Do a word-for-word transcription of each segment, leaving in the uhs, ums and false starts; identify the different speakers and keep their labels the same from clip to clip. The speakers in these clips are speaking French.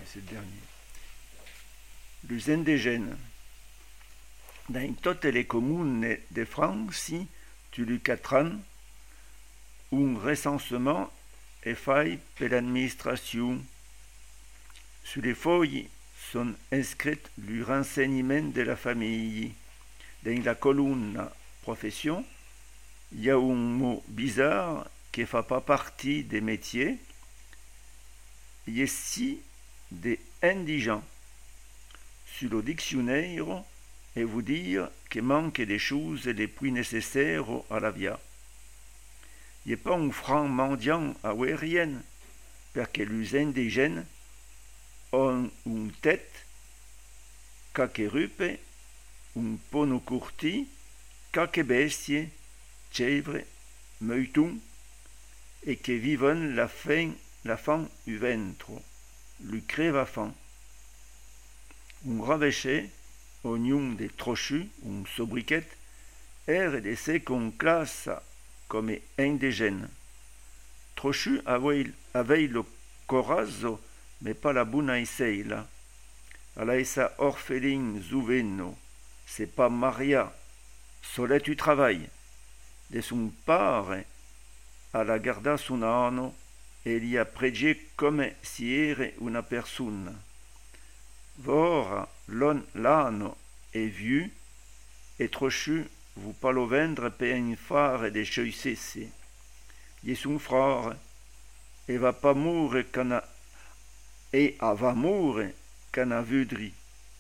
Speaker 1: c'est le dernier. Les indigènes. Dans toutes les communes de France, tu le quatre ans, un recensement est fait par l'administration. Sur les feuilles sont inscrits le renseignement de la famille. Dans la colonne profession, il y a un mot bizarre qui ne fait pas partie des métiers. Il y a ici des indigents. Sur le dictionnaire, et vous dire qu'il manque des choses les plus nécessaires à la vie. Il n'y a pas un franc mendiant à rien, parce que les indigènes ont une tête, quelques rupe, un pono curti, quelques besties, chèvres, meutons, et qui vivent la faim, la faim du ventre, le crève à faim. Un ravêché, oignon des trochus, un sobriquet, est de seconde classe comme indigène. Trochu avait, avait le corazzo, mais pas la bunaïseila. Elle a essa orpheline zuveno, c'est pas Maria, solet tu travail. De son père, elle a gardé son anno et il y a prédié comme si era una personne. Vora l'anno est vieux et trochu vous pas le vendre per une phare de choisisse. Il est son frère et va pas mourir qu'en a et va mourir qu'en a vudri.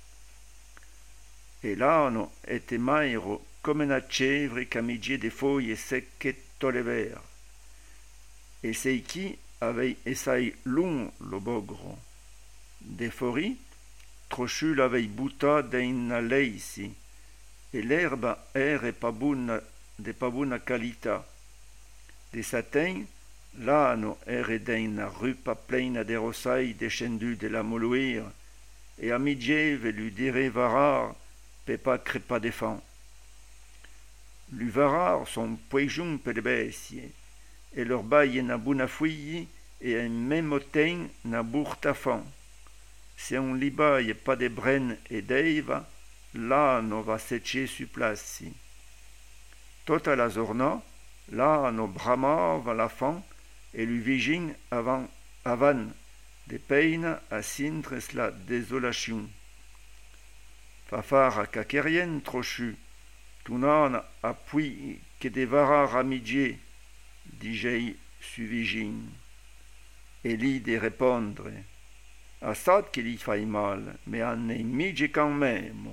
Speaker 1: Et l'anno était mairo comme una chèvre qu'amidier des feuilles secche tolever. Et c'est qui avait essayé long le bogro. Des foris, trochu l'avait butta d'un leisi. Et l'herbe era pas bonne, de pas bonne qualité. De satin, l'anno era d'une rupa pleine de rosailles descendus de la moluire, et à midi lui dirait varar, peut pas crépa de faim. Les varars sont poignons per les bestiers, et leur baille na bonne fouille, et en même temps na bourta faim. Si on li baille pas de brenne et d'eiva, l'anno va sécher sur place. Tota la journée, l'anno bramava la faim et lui vigine avant, avant de peine à cintre la désolation. Fa fara caquerien trochu, tu n'en appuie que des varas à midi, dit-je su vigine. Et lui de répondre, à ça qu'il y fait mal, mais en est midi quand même.